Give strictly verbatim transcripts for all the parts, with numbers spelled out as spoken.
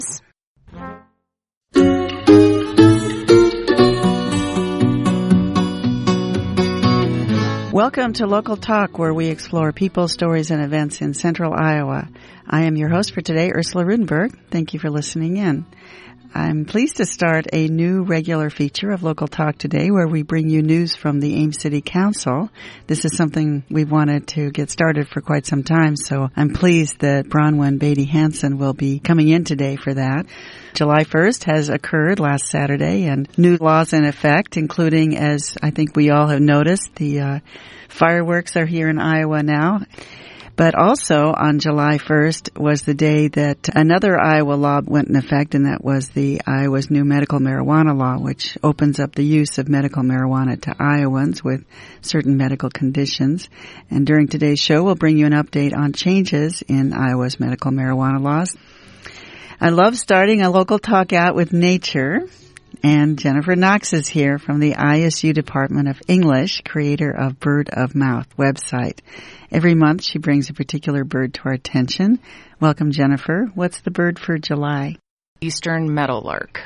Welcome to Local Talk, where we explore people, stories, and events in central Iowa. I am your host for today, Ursula Rudenberg. Thank you for listening in. I'm pleased to start a new regular feature of Local Talk today, where we bring you news from the Ames City Council. This is something we've wanted to get started for quite some time, so I'm pleased that Bronwyn Beatty Hansen will be coming in today for that. July first has occurred last Saturday, and new laws in effect, including, as I think we all have noticed, the uh, fireworks are here in Iowa now. But also on July first was the day that another Iowa law went in effect, and that was the Iowa's new medical marijuana law, which opens up the use of medical marijuana to Iowans with certain medical conditions. And during today's show, we'll bring you an update on changes in Iowa's medical marijuana laws. I love starting a local talk out with nature. And Jennifer Knox is here from the I S U Department of English, creator of Bird of Mouth website. Every month she brings a particular bird to our attention. Welcome, Jennifer. What's the bird for July? Eastern meadowlark.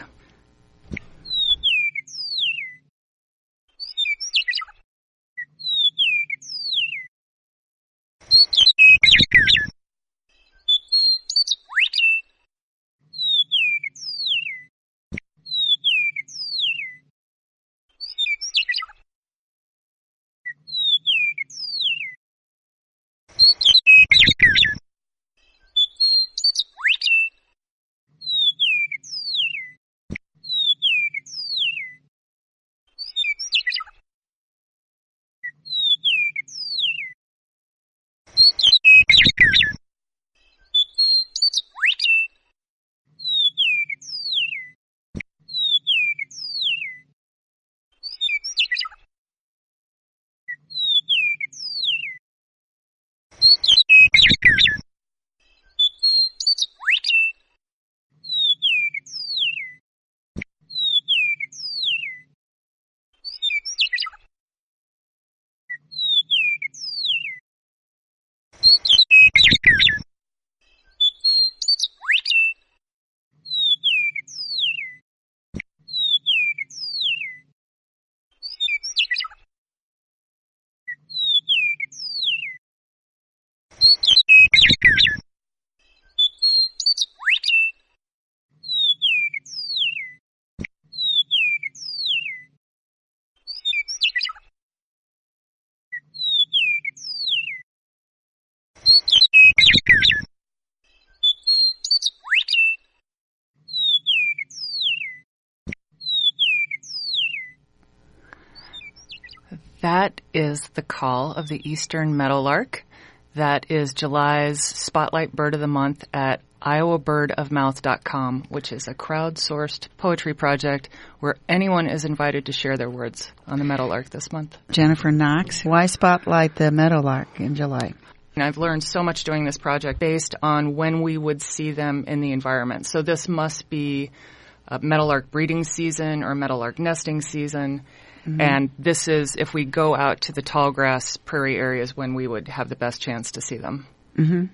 That is the call of the Eastern meadowlark. That is July's Spotlight Bird of the Month at iowa bird of mouth dot com, which is a crowdsourced poetry project where anyone is invited to share their words on the meadowlark this month. Jennifer Knox, why spotlight the meadowlark in July? And I've learned so much doing this project based on when we would see them in the environment. So this must be a meadowlark breeding season or meadowlark nesting season. Mm-hmm. And this is if we go out to the tall grass prairie areas when we would have the best chance to see them. Mm-hmm.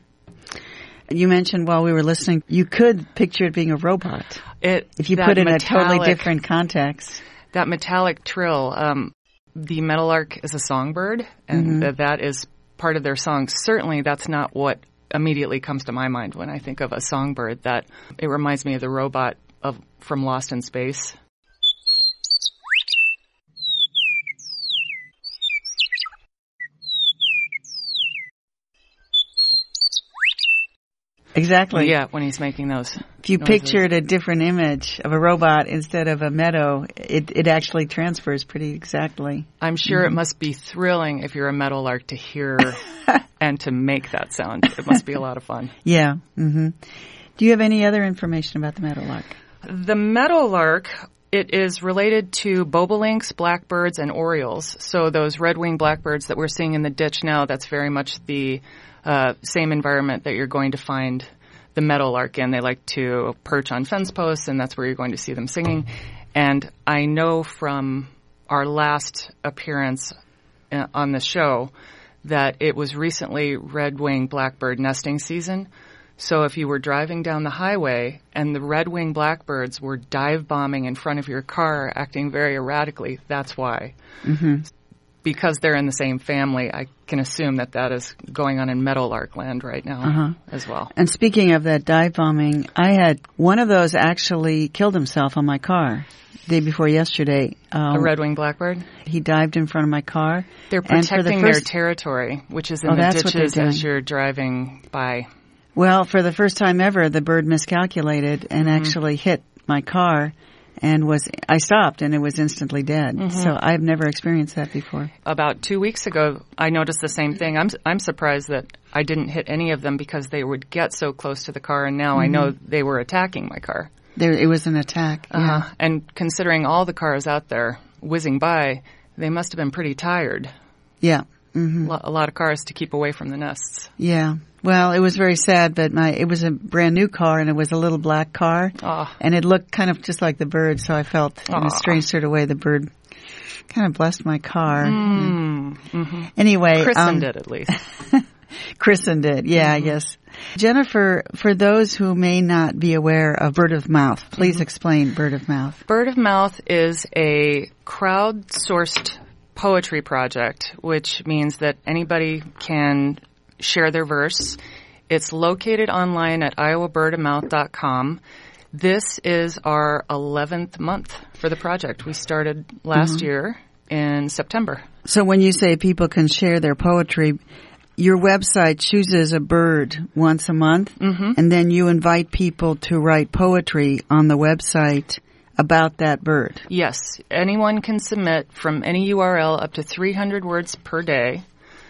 You mentioned while we were listening, you could picture it being a robot. It, if you put it in a totally different context. That metallic trill. Um, the meadowlark is a songbird, and mm-hmm. th- that is part of their song. Certainly that's not what immediately comes to my mind when I think of a songbird. That it reminds me of the robot of from Lost in Space. Exactly. Yeah, when he's making those. If you noises. pictured a different image of a robot instead of a meadow, it, it actually transfers pretty exactly. I'm sure mm-hmm. it must be thrilling if you're a meadowlark to hear and to make that sound. It must be a lot of fun. Yeah. Mm-hmm. Do you have any other information about the meadowlark? The meadowlark, it is related to bobolinks, blackbirds, and orioles. So those red-winged blackbirds that we're seeing in the ditch now, that's very much the uh, same environment that you're going to find the meadowlark in. They like to perch on fence posts, and that's where you're going to see them singing. And I know from our last appearance on the show that it was recently red-winged blackbird nesting season. So if you were driving down the highway and the red-winged blackbirds were dive bombing in front of your car, acting very erratically, that's why. Mm-hmm. Because they're in the same family, I can assume that that is going on in meadowlark land right now uh-huh. as well. And speaking of that dive bombing, I had one of those actually killed himself on my car the day before yesterday. Um, A red-winged blackbird? He dived in front of my car. They're protecting the first, their territory, which is in oh, the that's ditches what they're as you're driving by. Well, for the first time ever, the bird miscalculated and mm-hmm. actually hit my car. And was I stopped and it was instantly dead. Mm-hmm. So I've never experienced that before. About two weeks ago, I noticed the same thing. I'm I'm surprised that I didn't hit any of them because they would get so close to the car, and now mm-hmm. I know they were attacking my car. There, it was an attack. Uh-huh. Yeah. And considering all the cars out there whizzing by, they must have been pretty tired. Yeah. Mm-hmm. Lo- a lot of cars to keep away from the nests. Yeah. Well, it was very sad, but my it was a brand new car, and it was a little black car, oh. and it looked kind of just like the bird. So I felt, oh. in a strange sort of way, the bird kind of blessed my car. Mm. Mm-hmm. Anyway, christened um, it at least. Christened it, yeah, mm-hmm. I guess. Jennifer, for those who may not be aware of Bird of Mouth, please mm-hmm. explain Bird of Mouth. Bird of Mouth is a crowdsourced poetry project, which means that anybody can share their verse. It's located online at iowa bird of mouth dot com. This is our eleventh month for the project. We started last mm-hmm. year in September. So when you say people can share their poetry, your website chooses a bird once a month, mm-hmm. and then you invite people to write poetry on the website about that bird. Yes. Anyone can submit from any U R L up to three hundred words per day.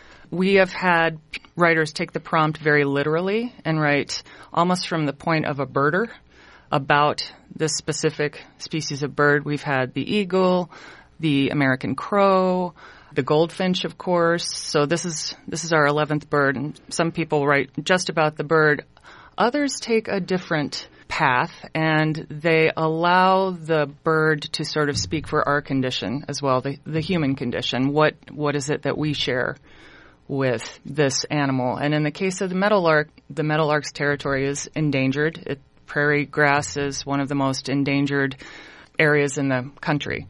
We have had writers take the prompt very literally and write almost from the point of a birder about this specific species of bird. We've had the eagle, the American crow, the goldfinch, of course. So this is this is our eleventh bird, and some people write just about the bird. Others take a different path, and they allow the bird to sort of speak for our condition as well, the, the human condition. What what is it that we share with this animal? And in the case of the meadowlark, the meadowlark's territory is endangered. It, prairie grass is one of the most endangered areas in the country.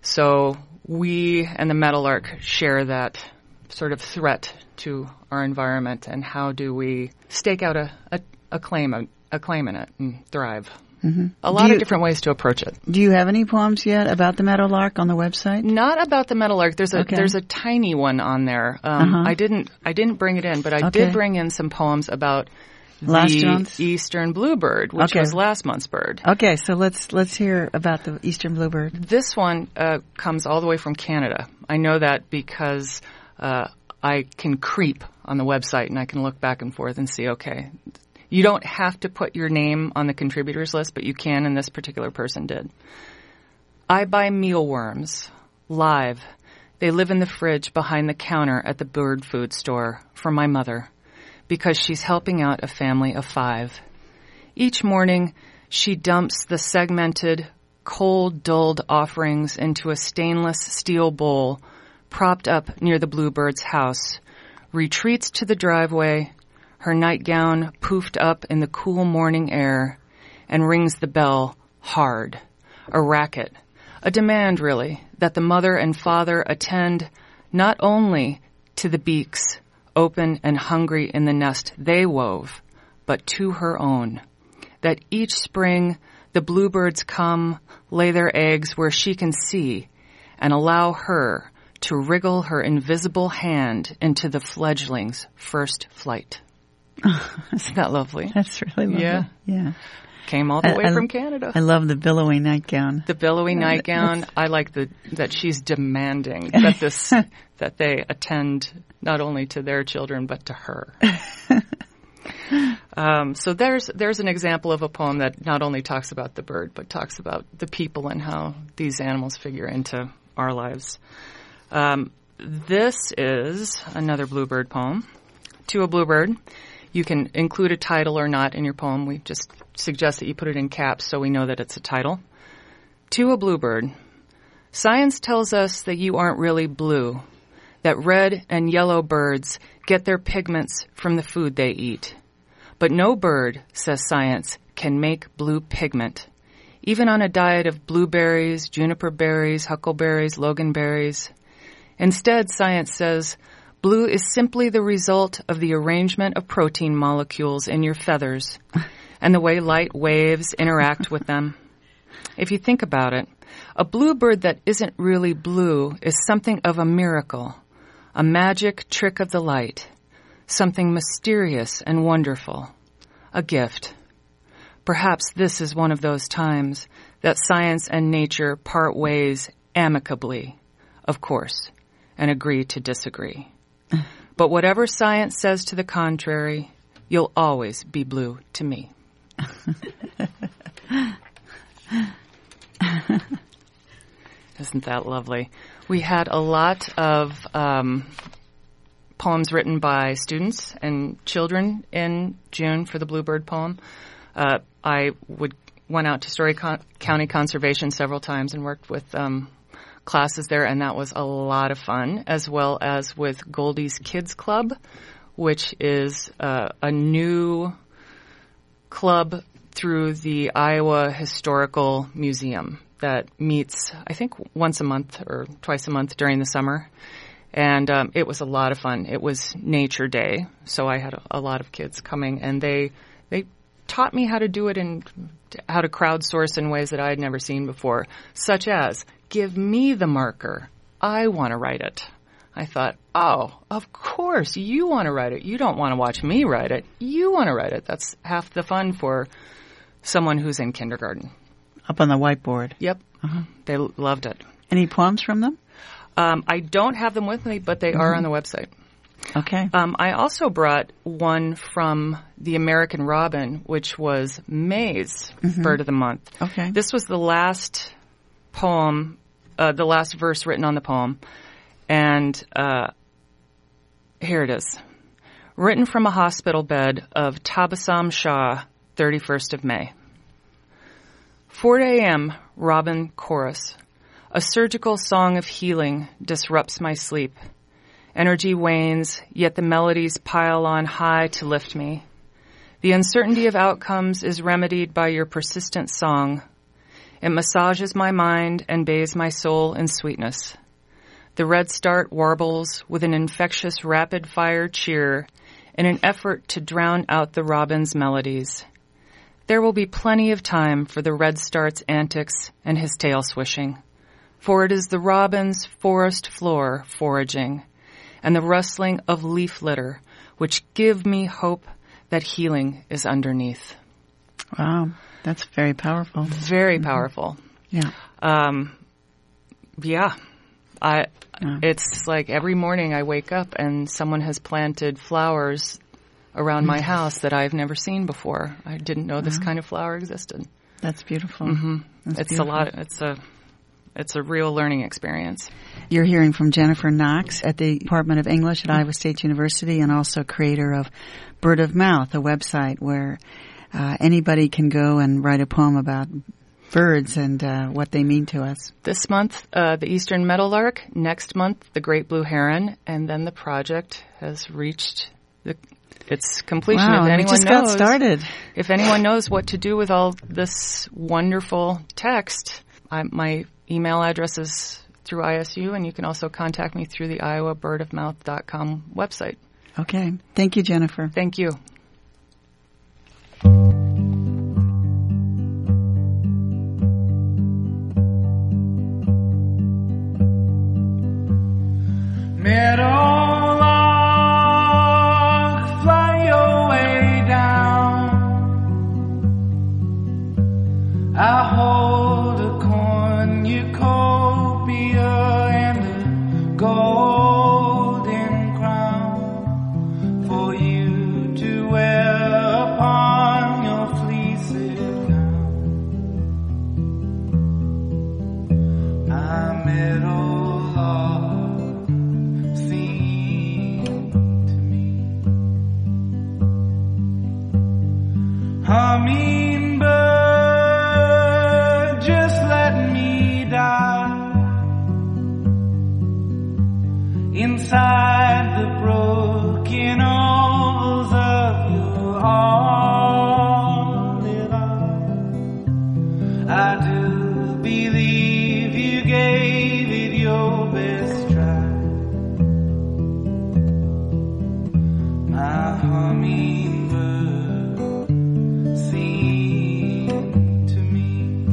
So we and the meadowlark share that sort of threat to our environment, and how do we stake out a, a, a claim a, a claim in it and thrive. Mm-hmm. A lot you, of different ways to approach it. Do you have any poems yet about the meadowlark on the website? Not about the meadowlark. There's a okay. there's a tiny one on there. Um, uh-huh. I didn't I didn't bring it in, but I okay. did bring in some poems about last the month's? eastern bluebird, which okay. was last month's bird. Okay, so let's let's hear about the eastern bluebird. This one uh, comes all the way from Canada. I know that because uh, I can creep on the website and I can look back and forth and see, okay, you don't have to put your name on the contributors list, but you can, and this particular person did. I buy mealworms, live. They live in the fridge behind the counter at the bird food store for my mother, because she's helping out a family of five. Each morning, she dumps the segmented, cold-dulled offerings into a stainless steel bowl propped up near the bluebird's house, retreats to the driveway, her nightgown poofed up in the cool morning air, and rings the bell hard. A racket. A demand, really, that the mother and father attend not only to the beaks, open and hungry in the nest they wove, but to her own. That each spring the bluebirds come, lay their eggs where she can see, and allow her to wriggle her invisible hand into the fledgling's first flight. Isn't that lovely? That's really lovely. Yeah. Yeah. Came all the I, way I, from Canada. I love the billowy nightgown. The billowy nightgown. I like the that she's demanding that this that they attend not only to their children but to her. um, so there's there's an example of a poem that not only talks about the bird but talks about the people and how these animals figure into our lives. Um, this is another bluebird poem. To a Bluebird. You can include a title or not in your poem. We just suggest that you put it in caps so we know that it's a title. To a Bluebird. Science tells us that you aren't really blue, that red and yellow birds get their pigments from the food they eat. But no bird, says science, can make blue pigment. Even on a diet of blueberries, juniper berries, huckleberries, loganberries. Instead, science says, blue is simply the result of the arrangement of protein molecules in your feathers and the way light waves interact with them. If you think about it, a bluebird that isn't really blue is something of a miracle, a magic trick of the light, something mysterious and wonderful, a gift. Perhaps this is one of those times that science and nature part ways amicably, of course, and agree to disagree. But whatever science says to the contrary, you'll always be blue to me. Isn't that lovely? We had a lot of um, poems written by students and children in June for the Bluebird poem. Uh, I would went out to Story Con- County Conservation several times and worked with um, classes there, and that was a lot of fun, as well as with Goldie's Kids Club, which is uh, a new club through the Iowa Historical Museum that meets, I think, once a month or twice a month during the summer. And um, it was a lot of fun. It was Nature Day, so I had a, a lot of kids coming, and they they taught me how to do it and how to crowdsource in ways that I had never seen before, such as, give me the marker. I want to write it. I thought, oh, of course, you want to write it. You don't want to watch me write it. You want to write it. That's half the fun for someone who's in kindergarten. Up on the whiteboard. Yep. Uh-huh. They l- loved it. Any poems from them? Um, I don't have them with me, but they mm-hmm. are on the website. Okay. Um, I also brought one from the American Robin, which was May's mm-hmm. Bird of the Month. Okay. This was the last poem, uh, the last verse written on the poem. And uh, here it is. Written from a hospital bed of Tabassum Shah, thirty-first of May. four a.m. Robin Chorus. A surgical song of healing disrupts my sleep. Energy wanes, yet the melodies pile on high to lift me. The uncertainty of outcomes is remedied by your persistent song. It massages my mind and bathes my soul in sweetness. The redstart warbles with an infectious rapid-fire cheer in an effort to drown out the robin's melodies. There will be plenty of time for the redstart's antics and his tail swishing, for it is the robin's forest floor foraging, and the rustling of leaf litter, which give me hope that healing is underneath. Wow, that's very powerful. Very mm-hmm. powerful. Yeah. Um, yeah. I. Wow. It's like every morning I wake up and someone has planted flowers around my house that I've never seen before. I didn't know this wow. kind of flower existed. That's beautiful. Mm-hmm. That's it's beautiful. a lot. It's a. It's a real learning experience. You're hearing from Jennifer Knox at the Department of English at Iowa State University, and also creator of Bird of Mouth, a website where uh, anybody can go and write a poem about birds and uh, what they mean to us. This month, uh, the eastern meadowlark. Next month, the great blue heron. And then the project has reached the, its completion. Wow, if anyone we just knows, got started. If anyone knows what to do with all this wonderful text, I, my email address is through I S U, and you can also contact me through the iowa bird of mouth dot com website. Okay. Thank you, Jennifer. Thank you. Meadowlark, fly your way down. I hold a cornucopia and a golden crown for you to wear upon your fleeced gown. My meadowlark, sing to me. Hummingbird, just let me die. I do believe you gave it your best try. My hummingbird, sing to me.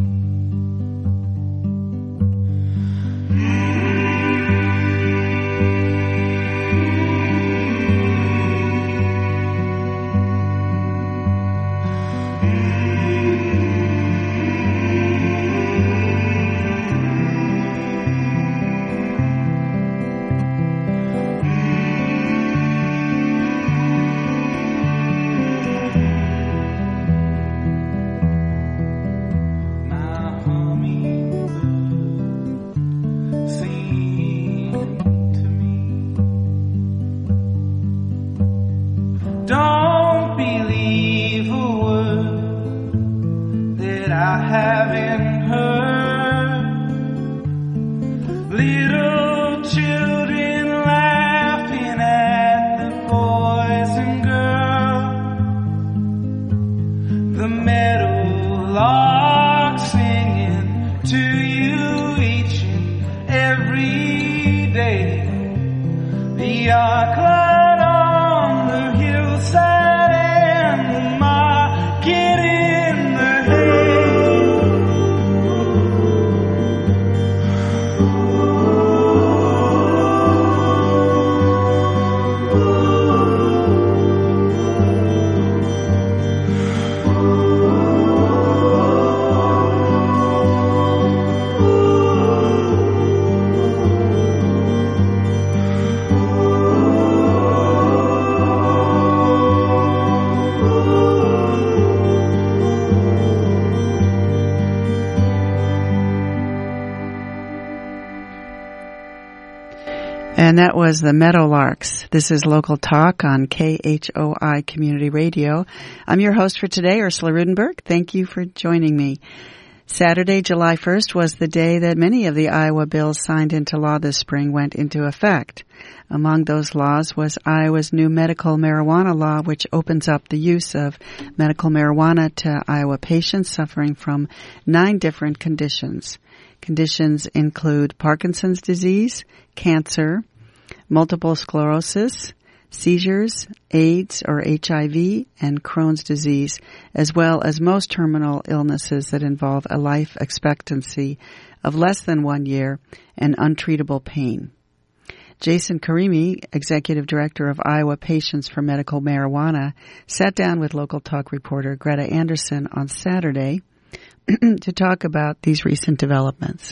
Don't believe a word that I haven't heard. Little children laughing at the boys and girls. The meadowlark singing to you each and every day. The arc light on the hillside and the market in the hay. And that was the Meadowlarks. This is Local Talk on K H O I Community Radio. I'm your host for today, Ursula Rudenberg. Thank you for joining me. Saturday, July first was the day that many of the Iowa bills signed into law this spring went into effect. Among those laws was Iowa's new medical marijuana law, which opens up the use of medical marijuana to Iowa patients suffering from nine different conditions. Conditions include Parkinson's disease, cancer, multiple sclerosis, seizures, AIDS or H I V, and Crohn's disease, as well as most terminal illnesses that involve a life expectancy of less than one year and untreatable pain. Jason Karimi, Executive Director of Iowa Patients for Medical Marijuana, sat down with Local Talk reporter Greta Anderson on Saturday to talk about these recent developments.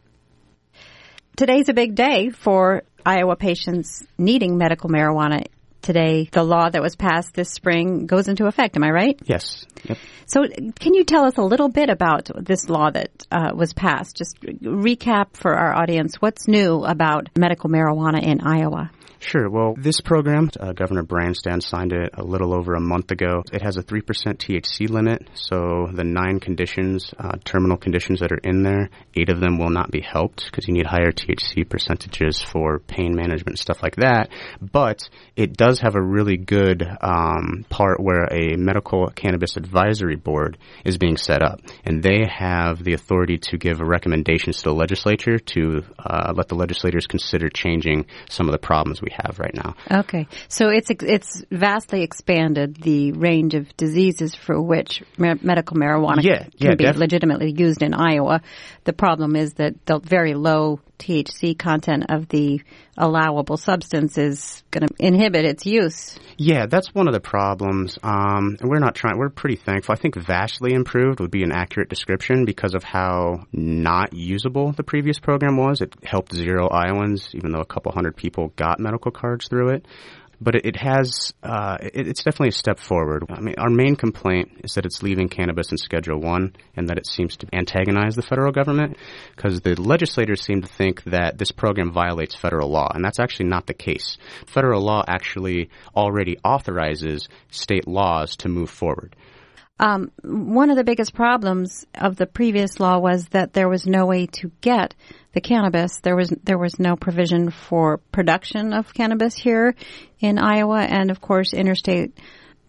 Today's a big day for Iowa patients needing medical marijuana. Today, the law that was passed this spring goes into effect. Am I right? Yes. Yep. So can you tell us a little bit about this law that uh, was passed? Just recap for our audience what's new about medical marijuana in Iowa. Sure. Well, this program, uh, Governor Branstad signed it a little over a month ago. It has a three percent T H C limit, so the nine conditions, uh, terminal conditions that are in there, eight of them will not be helped because you need higher T H C percentages for pain management and stuff like that. But it does have a really good um, part where a medical cannabis advisory board is being set up, and they have the authority to give recommendations to the legislature to uh, let the legislators consider changing some of the problems we have right now. Okay. So it's it's vastly expanded the range of diseases for which ma- medical marijuana yeah, can yeah, be def- legitimately used in Iowa. The problem is that the very low T H C content of the allowable substance is going to inhibit its use. Yeah, that's one of the problems. Um, and we're not trying, we're pretty thankful. I think vastly improved would be an accurate description because of how not usable the previous program was. It helped zero Iowans, even though a couple hundred people got medical cards through it. But it, it has, uh, it, it's definitely a step forward. I mean, our main complaint is that it's leaving cannabis in Schedule one and that it seems to antagonize the federal government because the legislators seem to think that this program violates federal law, and that's actually not the case. Federal law actually already authorizes state laws to move forward. Um, one of the biggest problems of the previous law was that there was no way to get the cannabis. There was there was no provision for production of cannabis here in Iowa, and of course, interstate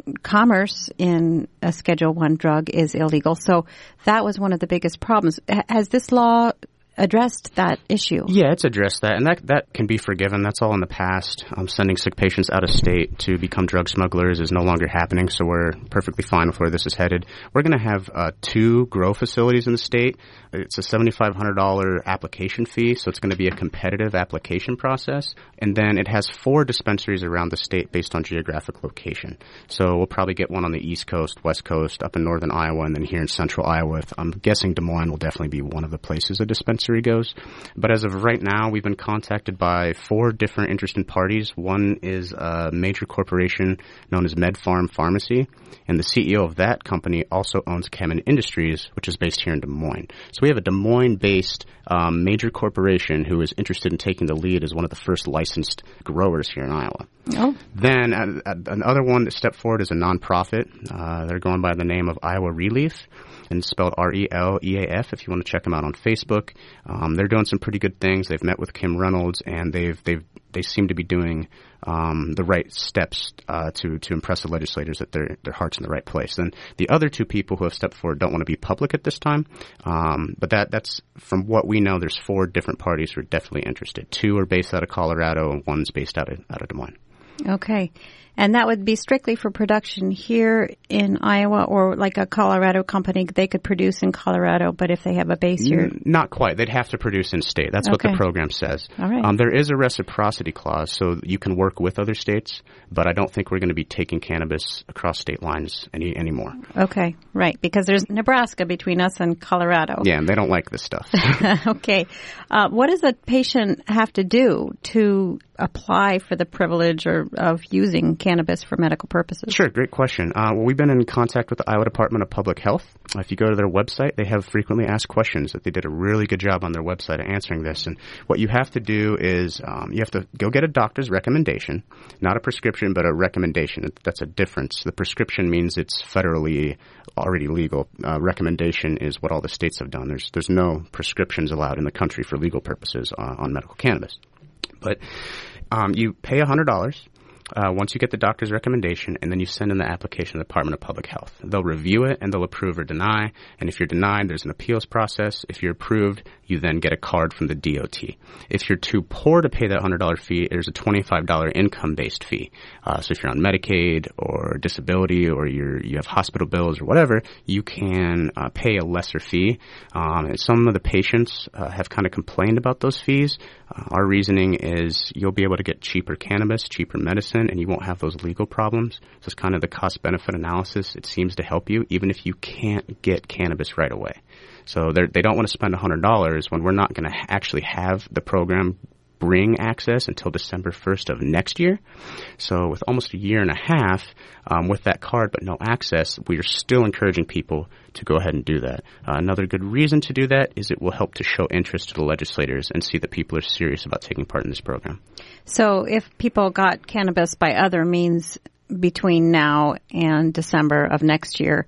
commerce in a Schedule One drug is illegal. So that was one of the biggest problems. H- has this law addressed that issue? Yeah, it's addressed that, and that that can be forgiven. That's all in the past. Um, sending sick patients out of state to become drug smugglers is no longer happening, so we're perfectly fine with where this is headed. We're going to have uh, two grow facilities in the state. It's a seven thousand five hundred dollars application fee, so it's going to be a competitive application process. And then it has four dispensaries around the state based on geographic location. So we'll probably get one on the East Coast, West Coast, up in northern Iowa, and then here in central Iowa. I'm guessing Des Moines will definitely be one of the places a dispensary goes. But as of right now, we've been contacted by four different interested parties. One is a major corporation known as MedFarm Pharmacy, and the C E O of that company also owns Kemin Industries, which is based here in Des Moines. So we have a Des Moines-based um, major corporation who is interested in taking the lead as one of the first licensed growers here in Iowa. Oh. Then uh, another one that stepped forward is a nonprofit. Uh, they're going by the name of Iowa Relief, and it's spelled R E L E A F if you want to check them out on Facebook. Um, they're doing some pretty good things. They've met with Kim Reynolds, and they've they've they seem to be doing um, the right steps uh, to to impress the legislators that their their heart's in the right place. And the other two people who have stepped forward don't want to be public at this time, um, but that that's from what we know. There's four different parties who are definitely interested. Two are based out of Colorado, and one's based out of out of Des Moines. Okay. And that would be strictly for production here in Iowa, or like a Colorado company, they could produce in Colorado, but if they have a base here? N- not quite. They'd have to produce in state. That's okay. what the program says. All right. Um, there is a reciprocity clause, so you can work with other states, but I don't think we're going to be taking cannabis across state lines any anymore. Okay, right, because there's Nebraska between us and Colorado. Yeah, and they don't like this stuff. Okay. Uh, what does a patient have to do to apply for the privilege or of using cannabis for medical purposes? Sure, great question. Uh, well, we've been in contact with the Iowa Department of Public Health. Uh, if you go to their website, they have frequently asked questions that they did a really good job on their website of answering this. And what you have to do is um, you have to go get a doctor's recommendation, not a prescription, but a recommendation. That's a difference. The prescription means it's federally already legal. Uh, recommendation is what all the states have done. There's there's no prescriptions allowed in the country for legal purposes uh, on medical cannabis. But um, you pay one hundred dollars uh, once you get the doctor's recommendation, and then you send in the application to the Department of Public Health. They'll review it, and they'll approve or deny. And if you're denied, there's an appeals process. If you're approved, you then get a card from the D O T. If you're too poor to pay that one hundred dollars fee, there's a twenty-five dollars income-based fee. Uh, so if you're on Medicaid or disability, or you're, you have hospital bills or whatever, you can uh, pay a lesser fee. Um, and some of the patients uh, have kind of complained about those fees. Uh, our reasoning is you'll be able to get cheaper cannabis, cheaper medicine, and you won't have those legal problems. So it's kind of the cost-benefit analysis. It seems to help you, even if you can't get cannabis right away. So they don't want to spend one hundred dollars when we're not going to actually have the program bring access until December first of next year. So with almost a year and a half um, with that card but no access, we are still encouraging people to go ahead and do that. Uh, another good reason to do that is it will help to show interest to the legislators and see that people are serious about taking part in this program. So if people got cannabis by other means between now and December of next year,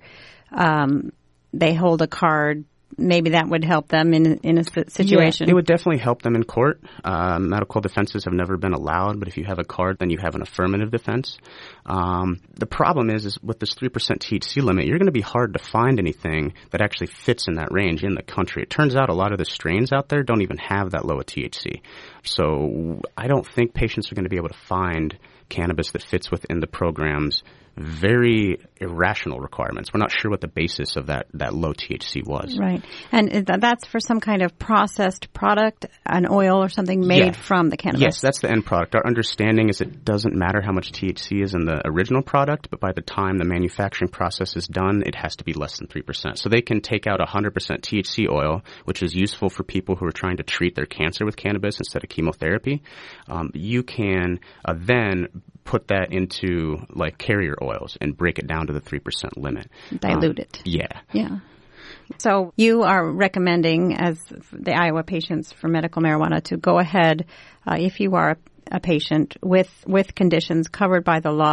um, they hold a card, maybe that would help them in in a situation. Yeah, it would definitely help them in court. Uh, medical defenses have never been allowed, but if you have a card, then you have an affirmative defense. Um, the problem is, is with this three percent T H C limit, you're going to be hard to find anything that actually fits in that range in the country. It turns out a lot of the strains out there don't even have that low a T H C. So I don't think patients are going to be able to find cannabis that fits within the program's very irrational requirements. We're not sure what the basis of that, that low T H C was. Right. And that's for some kind of processed product, an oil or something made yeah. from the cannabis? Yes, that's the end product. Our understanding is it doesn't matter how much T H C is in the original product, but by the time the manufacturing process is done, it has to be less than three percent. So they can take out one hundred percent T H C oil, which is useful for people who are trying to treat their cancer with cannabis instead of chemotherapy. Um, you can uh, then put that into like carrier oils and break it down to the three percent limit. Dilute um, it. Yeah. Yeah. So you are recommending, as the Iowa Patients for Medical Marijuana, to go ahead, uh, if you are a, a patient with, with conditions covered by the law,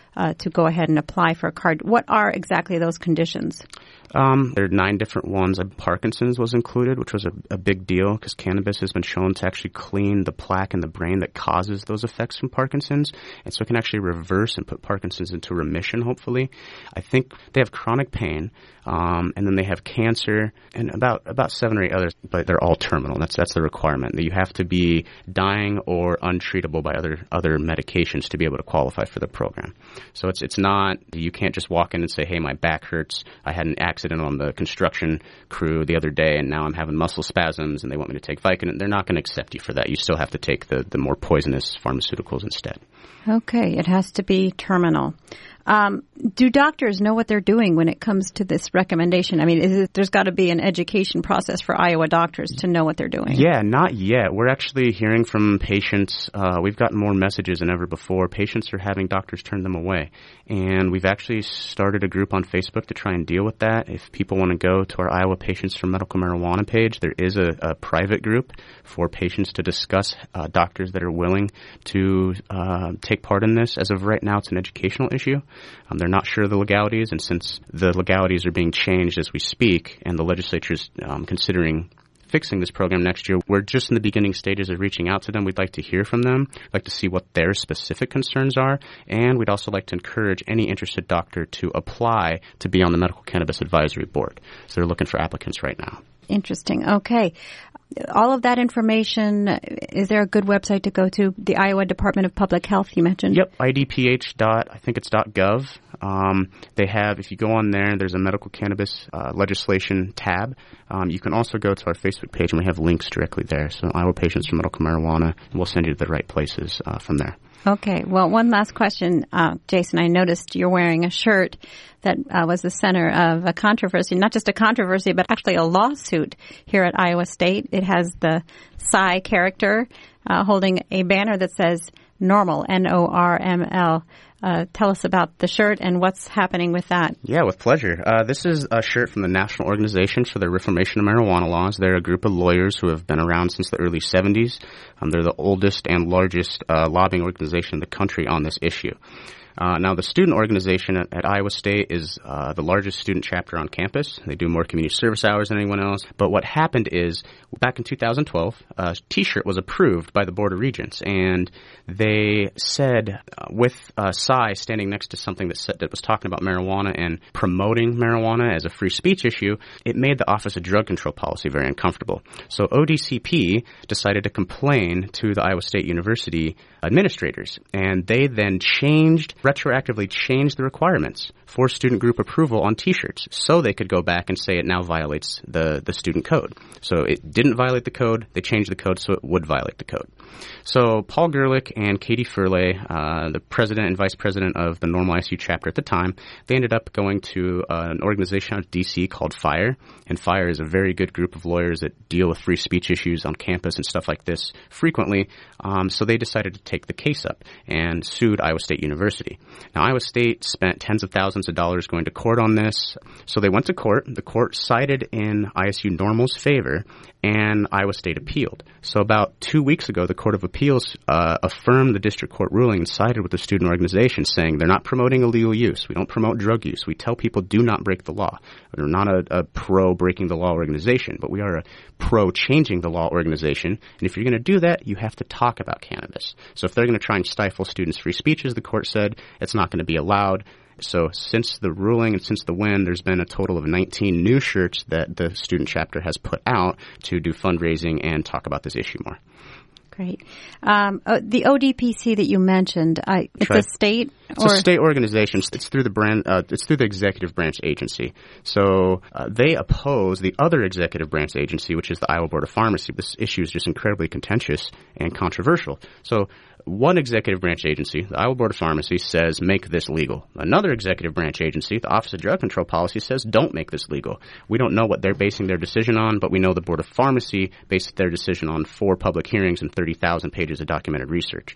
uh, to go ahead and apply for a card. What are exactly those conditions? Um, there are nine different ones. Parkinson's was included, which was a, a big deal because cannabis has been shown to actually clean the plaque in the brain that causes those effects from Parkinson's. And so it can actually reverse and put Parkinson's into remission, hopefully. I think they have chronic pain, um, and then they have cancer and about, about seven or eight others, but they're all terminal. That's, that's the requirement. That you have to be dying or untreatable by other, other medications to be able to qualify for the program. So it's, it's not, you can't just walk in and say, hey, my back hurts. I had an accident on the construction crew the other day, and now I'm having muscle spasms, and they want me to take Vicodin. They're not going to accept you for that. You still have to take the, the more poisonous pharmaceuticals instead. Okay, it has to be terminal. Um, do doctors know what they're doing when it comes to this recommendation? I mean, is it, there's got to be an education process for Iowa doctors to know what they're doing. Yeah, not yet. We're actually hearing from patients. Uh, we've gotten more messages than ever before. Patients are having doctors turn them away. And we've actually started a group on Facebook to try and deal with that. If people want to go to our Iowa Patients for Medical Marijuana page, there is a, a private group for patients to discuss uh, doctors that are willing to uh, take part in this. As of right now, it's an educational issue. Um, they're not sure of the legalities, and since the legalities are being changed as we speak, and the legislature is um, considering fixing this program next year, we're just in the beginning stages of reaching out to them. We'd like to hear from them, we'd like to see what their specific concerns are, and we'd also like to encourage any interested doctor to apply to be on the Medical Cannabis Advisory Board. So they're looking for applicants right now. Interesting. Okay. All of that information, is there a good website to go to? The Iowa Department of Public Health, you mentioned? Yep, I D P H dot, I think it's .gov. Um, they have, if you go on there, there's a medical cannabis uh, legislation tab. Um, you can also go to our Facebook page, and we have links directly there. So Iowa Patients for Medical Marijuana, and we'll send you to the right places uh, from there. Okay. Well, one last question. Uh, Jason, I noticed you're wearing a shirt that uh, was the center of a controversy, not just a controversy, but actually a lawsuit here at Iowa State. It has the Psy character uh, holding a banner that says NORML, N O R M L. Uh, tell us about the shirt and what's happening with that. Yeah, with pleasure. Uh, this is a shirt from the National Organization for the Reformation of Marijuana Laws. They're a group of lawyers who have been around since the early seventies. Um, they're the oldest and largest uh, lobbying organization in the country on this issue. Uh, now, the student organization at, at Iowa State is uh, the largest student chapter on campus. They do more community service hours than anyone else. But what happened is, back in two thousand twelve, a T-shirt was approved by the Board of Regents, and they said, uh, with uh, Psy standing next to something that, said, that was talking about marijuana and promoting marijuana as a free speech issue, it made the Office of Drug Control Policy very uncomfortable. So O D C P decided to complain to the Iowa State University administrators, and they then changed retroactively changed the requirements for student group approval on T-shirts so they could go back and say it now violates the, the student code. So it didn't violate the code. They changed the code so it would violate the code. So Paul Gerlich and Katie Furley, uh, the president and vice president of the NORML I S U chapter at the time, they ended up going to uh, an organization out of D C called FIRE. And FIRE is a very good group of lawyers that deal with free speech issues on campus and stuff like this frequently. Um, so they decided to take the case up and sued Iowa State University. Now, Iowa State spent tens of thousands of dollars going to court on this. So they went to court. The court sided in I S U NORML's favor, and Iowa State appealed. So about two weeks ago, the Court of Appeals uh, affirmed the district court ruling and sided with the student organization, saying they're not promoting illegal use. We don't promote drug use. We tell people do not break the law. We're not a, a pro-breaking the law organization, but we are a pro-changing the law organization. And if you're going to do that, you have to talk about cannabis. So if they're going to try and stifle students' free speech, as the court said, it's not going to be allowed. So since the ruling and since the win, there's been a total of nineteen new shirts that the student chapter has put out to do fundraising and talk about this issue more. Great. Um, uh, the O D P C that you mentioned, I, it's right. a state? It's or? a state organization. It's through the brand. Uh, it's through the executive branch agency. So uh, they oppose the other executive branch agency, which is the Iowa Board of Pharmacy. This issue is just incredibly contentious and controversial. So one executive branch agency, the Iowa Board of Pharmacy, says make this legal. Another executive branch agency, the Office of Drug Control Policy, says don't make this legal. We don't know what they're basing their decision on, but we know the Board of Pharmacy based their decision on four public hearings and thirty thousand pages of documented research.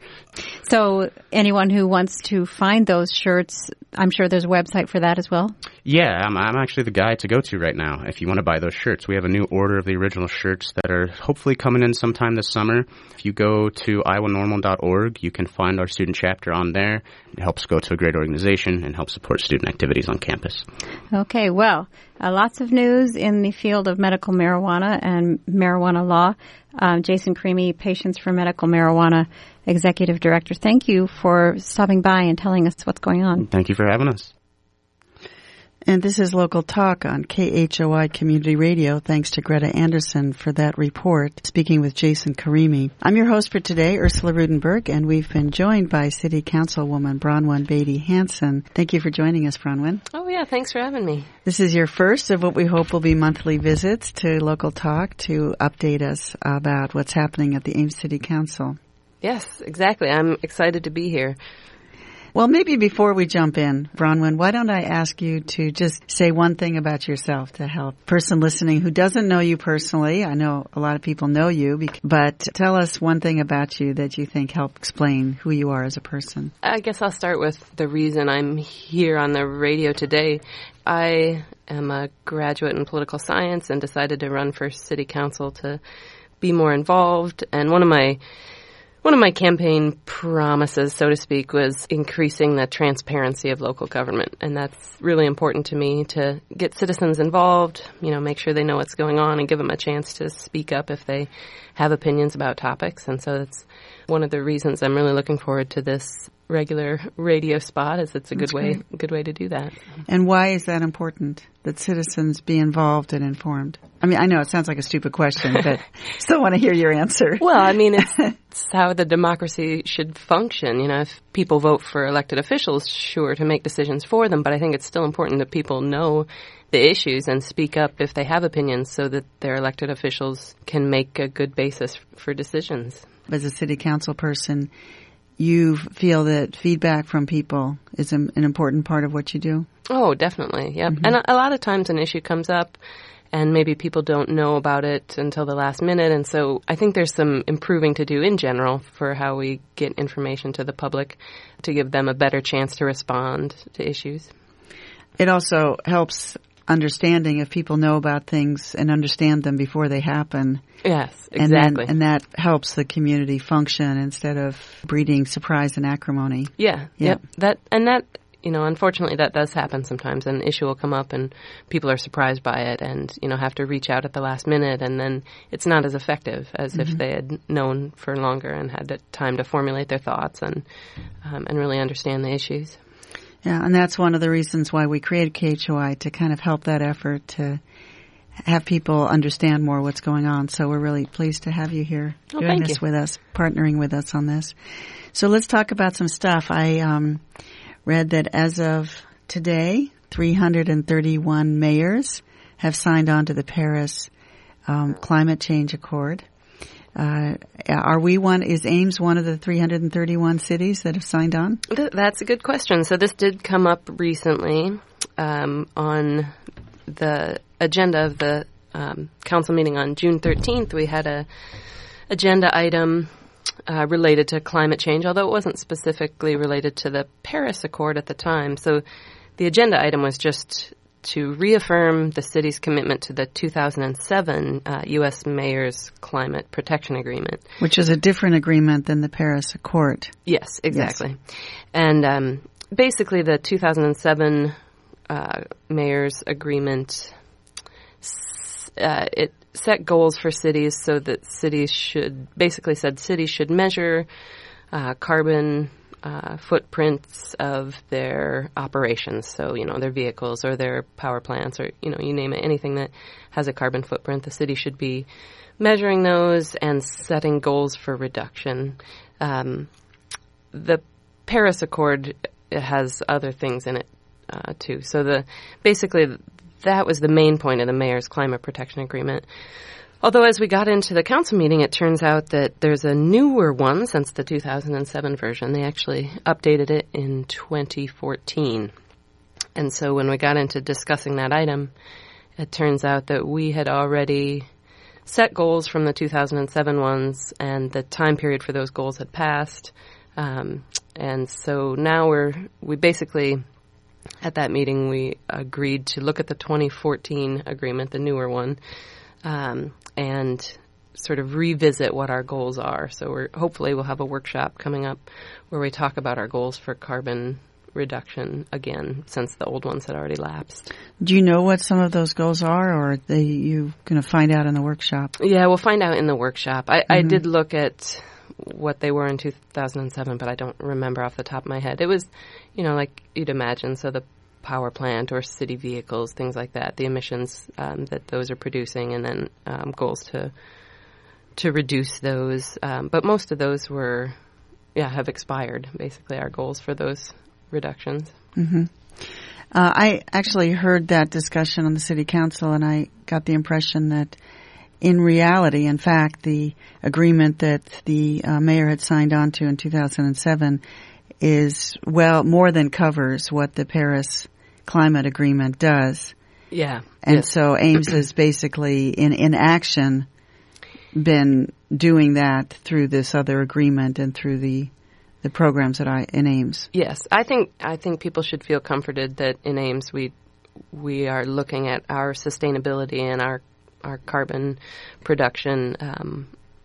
So anyone who wants to find those shirts, I'm sure there's a website for that as well? Yeah, I'm, I'm actually the guy to go to right now if you want to buy those shirts. We have a new order of the original shirts that are hopefully coming in sometime this summer. If you go to iowa normal dot org, org. You can find our student chapter on there. It helps go to a great organization and helps support student activities on campus. Okay, well, uh, lots of news in the field of medical marijuana and marijuana law. Um, Jason Cremy, Patients for Medical Marijuana Executive Director, thank you for stopping by and telling us what's going on. Thank you for having us. And this is Local Talk on K H O I Community Radio. Thanks to Greta Anderson for that report, speaking with Jason Cremy. I'm your host for today, Ursula Rudenberg, and we've been joined by City Councilwoman Bronwyn Beatty Hansen. Thank you for joining us, Bronwyn. Oh, yeah, thanks for having me. This is your first of what we hope will be monthly visits to Local Talk to update us about what's happening at the Ames City Council. Yes, exactly. I'm excited to be here. Well, maybe before we jump in, Bronwyn, why don't I ask you to just say one thing about yourself to help a person listening who doesn't know you personally. I know a lot of people know you, but tell us one thing about you that you think help explain who you are as a person. I guess I'll start with the reason I'm here on the radio today. I am a graduate in political science and decided to run for city council to be more involved. And one of my One of my campaign promises, so to speak, was increasing the transparency of local government. And that's really important to me, to get citizens involved, you know, make sure they know what's going on and give them a chance to speak up if they have opinions about topics. And so that's one of the reasons I'm really looking forward to this regular radio spot, is it's a good way, good way to do that. And why is that important, that citizens be involved and informed? I mean, I know it sounds like a stupid question, but still want to hear your answer. Well, I mean, it's, it's how the democracy should function. You know, if people vote for elected officials, sure, to make decisions for them, but I think it's still important that people know the issues and speak up if they have opinions so that their elected officials can make a good basis for decisions. As a city council person, you feel that feedback from people is an important part of what you do? Oh, definitely, yep. Mm-hmm. And a, a lot of times an issue comes up and maybe people don't know about it until the last minute. And so I think there's some improving to do in general for how we get information to the public to give them a better chance to respond to issues. It also helps understanding if people know about things and understand them before they happen. Yes, exactly. And, then, and that helps the community function instead of breeding surprise and acrimony. Yeah, yep. yep. That and that, you know, unfortunately that does happen sometimes. An issue will come up and people are surprised by it and, you know, have to reach out at the last minute, and then it's not as effective as mm-hmm. if they had known for longer and had the time to formulate their thoughts and um, and really understand the issues. Yeah, and that's one of the reasons why we created K H O I, to kind of help that effort to have people understand more what's going on. So we're really pleased to have you here oh, doing this you. with us, partnering with us on this. So let's talk about some stuff. I um, read that as of today, three hundred thirty-one mayors have signed on to the Paris um, Climate Change Accord. Uh, are we one, is Ames one of the three hundred thirty-one cities that have signed on? That's a good question. So this did come up recently um, on the agenda of the um, council meeting on June thirteenth. We had a agenda item uh, related to climate change, although it wasn't specifically related to the Paris Accord at the time. So the agenda item was just to reaffirm the city's commitment to the two thousand seven uh, U S Mayor's Climate Protection Agreement. Which is a different agreement than the Paris Accord. Yes, exactly. Yes. And um, basically the two thousand seven uh, Mayor's Agreement, uh, it set goals for cities so that cities should, basically said cities should measure uh, carbon Uh, footprints of their operations. So, you know, their vehicles or their power plants or, you know, you name it, anything that has a carbon footprint. The city should be measuring those and setting goals for reduction. Um, the Paris Accord has other things in it, uh, too. So the, basically that was the main point of the Mayor's Climate Protection Agreement. Although as we got into the council meeting, it turns out that there's a newer one since the two thousand seven version. They actually updated it in twenty fourteen. And so when we got into discussing that item, it turns out that we had already set goals from the two thousand seven ones, and the time period for those goals had passed. Um, and so now we're, we basically, at that meeting, we agreed to look at the twenty fourteen agreement, the newer one, Um, and sort of revisit what our goals are. So we're hopefully we'll have a workshop coming up where we talk about our goals for carbon reduction again, since the old ones had already lapsed. Do you know what some of those goals are, or are they you going to find out in the workshop? Yeah, we'll find out in the workshop. I, Mm-hmm. I did look at what they were in two thousand seven, but I don't remember off the top of my head. It was, you know, like you'd imagine, so the power plant or city vehicles, things like that, the emissions um, that those are producing, and then um, goals to to reduce those. Um, but most of those were, yeah, have expired, basically, our goals for those reductions. Mm-hmm. Uh, I actually heard that discussion on the city council, and I got the impression that in reality, in fact, the agreement that the uh, mayor had signed on to in two thousand seven is, well, more than covers what the Paris Climate Agreement does. Yeah. And yes. so Ames has basically, in, in action, been doing that through this other agreement and through the the programs that I in Ames. Yes, I think I think people should feel comforted that in Ames we we are looking at our sustainability and our our carbon production um,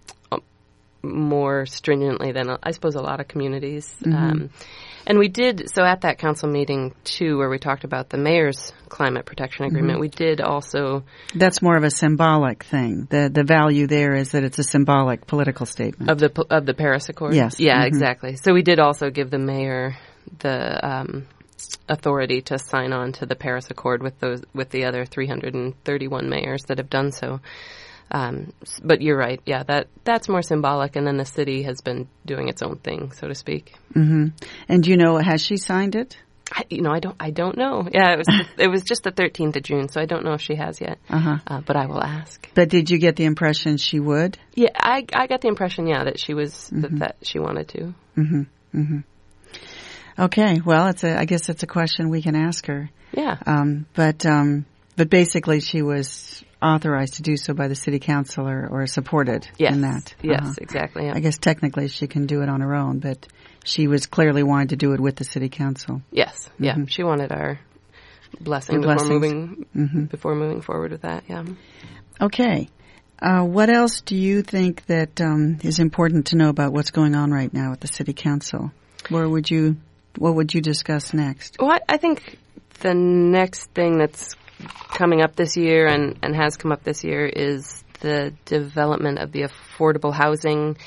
more stringently than I suppose a lot of communities. Mm-hmm. Um, and we did so at that council meeting too, where we talked about the mayor's climate protection agreement. Mm-hmm. We did also. That's more of a symbolic thing. The the value there is that it's a symbolic political statement of the of the Paris Accord. Yes. Yeah, Mm-hmm. exactly. So we did also give the mayor the um, authority to sign on to the Paris Accord with those with the other three hundred thirty-one mayors that have done so. Um, but you're right. Yeah, that that's more symbolic, and then the city has been doing its own thing, so to speak. Mm-hmm. And do you know, has she signed it? I, you know, I don't. I don't know. Yeah, it was. It was just the thirteenth of June, so I don't know if she has yet. Uh-huh. Uh, but I will ask. But did you get the impression she would? Yeah, I I got the impression, yeah, that she was Mm-hmm. that, that she wanted to. Mm-hmm. Mm-hmm. Okay. Well, it's a. I guess it's a question we can ask her. Yeah. Um, but um, but basically, she was authorized to do so by the city council or, or supported yes. in that. Yes, Uh-huh. exactly. Yeah. I guess technically she can do it on her own, but she was clearly wanting to do it with the city council. Yes. Yeah. Mm-hmm. She wanted our blessing Your before blessings. moving Mm-hmm. before moving forward with that. Yeah. Okay. Uh, what else do you think that um, is important to know about what's going on right now at the city council? Where would you, what would you discuss next? Well, I, I think the next thing that's coming up this year and, and has come up this year is the development of the affordable housing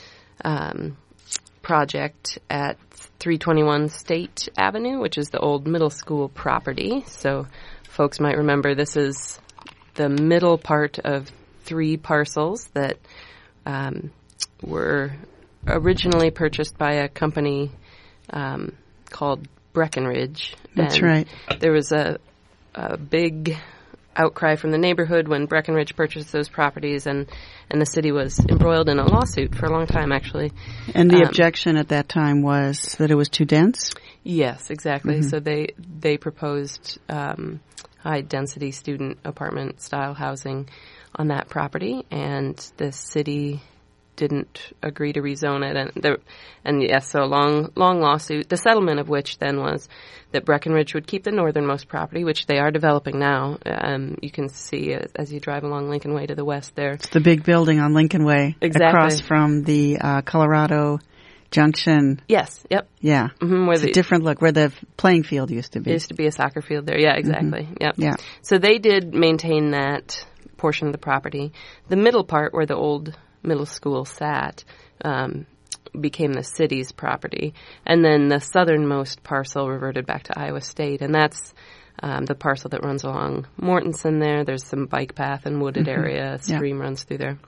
um, project at three twenty-one State Avenue, which is the old middle school property. So folks might remember this is the middle part of three parcels that um, were originally purchased by a company um, called Breckenridge. That's And right. There was a, a big outcry from the neighborhood when Breckenridge purchased those properties, and, and the city was embroiled in a lawsuit for a long time, actually. And the Um, objection at that time was that it was too dense? Yes, exactly. Mm-hmm. So they they proposed um, high-density student apartment-style housing on that property, and the city didn't agree to rezone it. And there, and yes, so a long, long lawsuit, the settlement of which then was that Breckenridge would keep the northernmost property, which they are developing now. Um, you can see as, as you drive along Lincoln Way to the west there. The big building on Lincoln Way. Exactly. Across from the uh, Colorado Junction. Yes, yep. Yeah. Mm-hmm, where It's the, a different look, where the playing field used to be. There used to be a soccer field there. Yeah, exactly. Mm-hmm. Yep. Yeah. So they did maintain that portion of the property. The middle part, where the old middle school sat, um, became the city's property. And then the southernmost parcel reverted back to Iowa State. And that's um, the parcel that runs along Mortensen there. There's some bike path and wooded Mm-hmm. area. A Yeah. stream runs through there.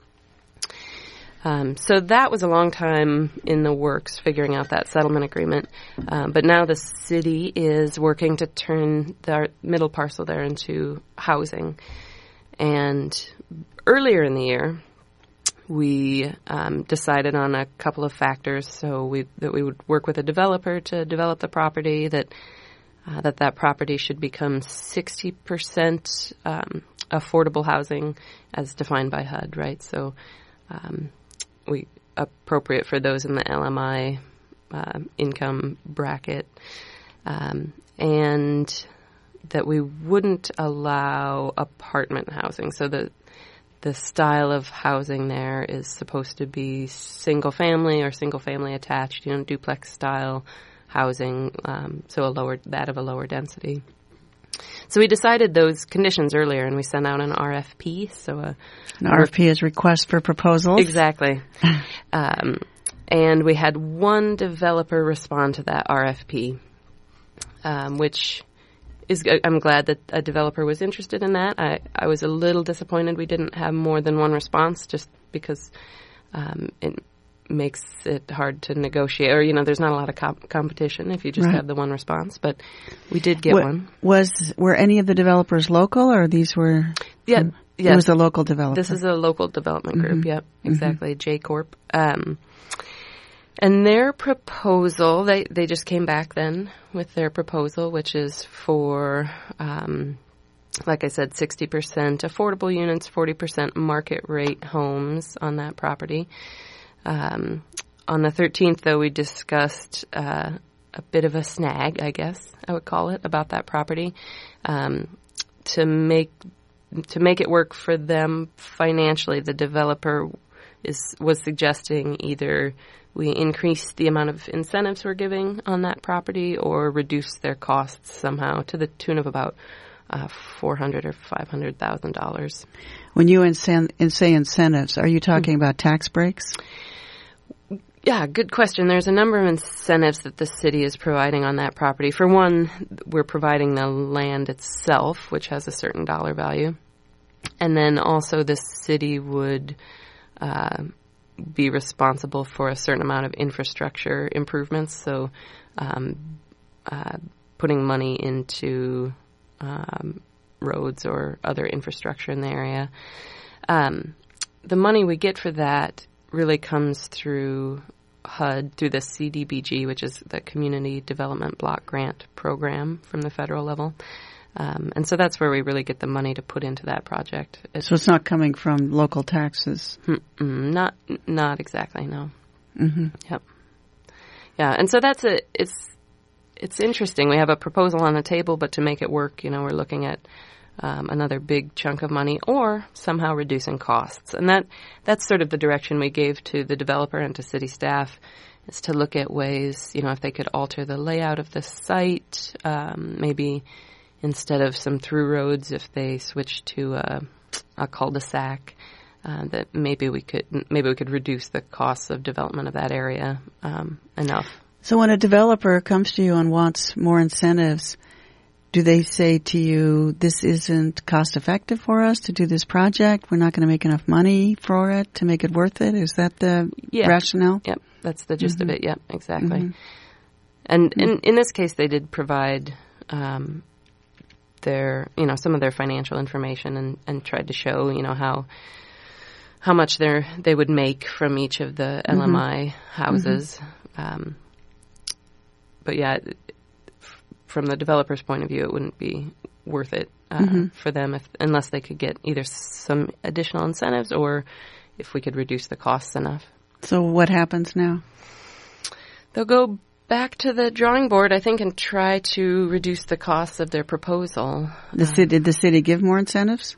Um, so that was a long time in the works, figuring out that settlement agreement. Um, but now the city is working to turn the middle parcel there into housing. And earlier in the year, we um, decided on a couple of factors. So we that we would work with a developer to develop the property, that uh, that that property should become sixty percent um, affordable housing as defined by H U D, right? So um, we appropriate for those in the L M I uh, income bracket, um, and that we wouldn't allow apartment housing. So the the style of housing there is supposed to be single family or single family attached, you know, duplex style housing, um, so a lower that of a lower density. So we decided those conditions earlier, and we sent out an R F P. So a, an R F P is request for proposals. Exactly. um, and we had one developer respond to that R F P, um, which is I'm glad that a developer was interested in that. I, I was a little disappointed we didn't have more than one response, just because um, it makes it hard to negotiate, or, you know, there's not a lot of comp- competition if you just right. have the one response, but we did get what, one. Was, were any of the developers local, or these were? Yeah. From, yes. It was a local developer. This is a local development group, mm-hmm. yep, exactly, mm-hmm. J Corp. Um, and their proposal, they, they just came back then with their proposal, which is for, um, like I said, sixty percent affordable units, forty percent market rate homes on that property. Um, on the thirteenth, though, we discussed uh, a bit of a snag, I guess I would call it, about that property. Um, to make to make it work for them financially, the developer is was suggesting either we increase the amount of incentives we're giving on that property or reduce their costs somehow to the tune of about uh, four hundred thousand dollars or five hundred thousand dollars. When you incen- say incentives, are you talking mm-hmm. about tax breaks? Yeah, good question. There's a number of incentives that the city is providing on that property. For one, we're providing the land itself, which has a certain dollar value. And then also the city would uh, be responsible for a certain amount of infrastructure improvements. So um, uh, putting money into um, roads or other infrastructure in the area. Um, the money we get for that really comes through H U D, through the C D B G, which is the Community Development Block Grant Program from the federal level. Um, and so that's where we really get the money to put into that project. It's, so it's not coming from local taxes? Not not exactly, no. Mm-hmm. Yep. Yeah, and so that's a, it's, it's interesting. We have a proposal on the table, but to make it work, you know, we're looking at Um, another big chunk of money, or somehow reducing costs. And that that's sort of the direction we gave to the developer and to city staff, is to look at ways, you know, if they could alter the layout of the site, um, maybe instead of some through roads, if they switch to a, a cul-de-sac, uh, that maybe we could maybe we could reduce the costs of development of that area um, enough. So when a developer comes to you and wants more incentives, do they say to you, this isn't cost effective for us to do this project? We're not going to make enough money for it to make it worth it? Is that the yeah. rationale? Yep, that's the gist mm-hmm. of it. Yep, exactly. Mm-hmm. And in, in this case, they did provide um, their, you know, some of their financial information and, and tried to show, you know, how how much they they would make from each of the L M I mm-hmm. houses. Mm-hmm. Um, but yeah. From the developer's point of view, it wouldn't be worth it uh, mm-hmm. for them if, unless they could get either some additional incentives or if we could reduce the costs enough. So what happens now? They'll go back to the drawing board, I think, and try to reduce the costs of their proposal. The city, did the city give more incentives?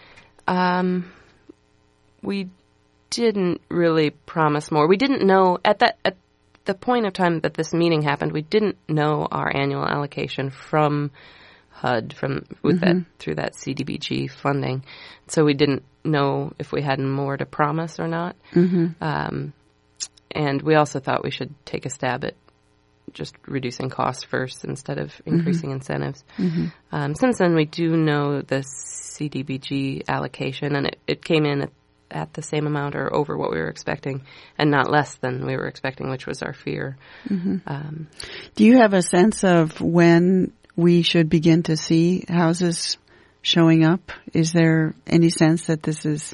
Um, we didn't really promise more. We didn't know at that at the point of time that this meeting happened, we didn't know our annual allocation from H U D, from with mm-hmm. that through that C D B G funding. So we didn't know if we had more to promise or not. Mm-hmm. Um, and we also thought we should take a stab at just reducing costs first instead of increasing mm-hmm. incentives. Mm-hmm. Um, since then, we do know the C D B G allocation, and it, it came in at at the same amount or over what we were expecting, and not less than we were expecting, which was our fear. Mm-hmm. Um, Do you have a sense of when we should begin to see houses showing up? Is there any sense that this is,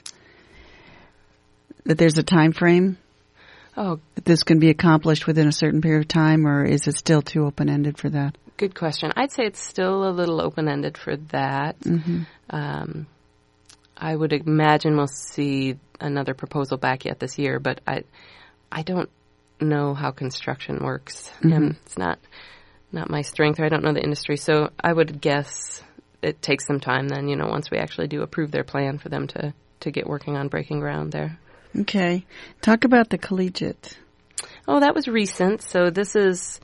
that there's a time frame? Oh, that this can be accomplished within a certain period of time, or is it still too open-ended for that? Good question. I'd say it's still a little open-ended for that. Mm-hmm. Um, I would imagine we'll see another proposal back yet this year, but I, I don't know how construction works, mm-hmm. and it's not, not my strength, or I don't know the industry. So I would guess it takes some time. Then, you know, once we actually do approve their plan, for them to, to get working on breaking ground there. Okay. Talk about the collegiate. Oh, that was recent. So this is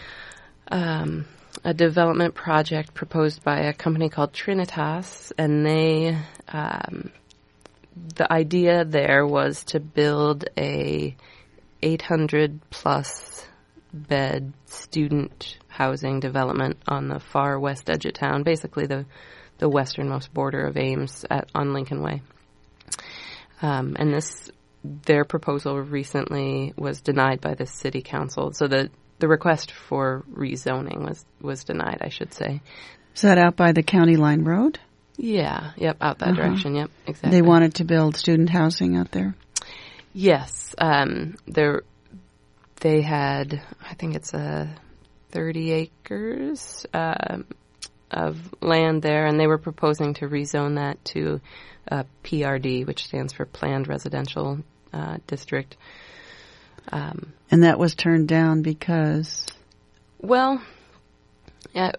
um, a development project proposed by a company called Trinitas, and they um, the idea there was to build a eight hundred plus bed student housing development on the far west edge of town, basically the the westernmost border of Ames at, on Lincoln Way. Um, and this, their proposal recently was denied by the city council. So the, the request for rezoning was, was denied, I should say. Is that out by the County Line Road? Yeah, yep, out that Uh-huh. direction, yep, exactly. They wanted to build student housing out there? Yes, um, there, they had, I think it's a thirty acres, um, of land there, and they were proposing to rezone that to uh, P R D, which stands for Planned Residential uh, District. Um, and that was turned down because? Well, yeah,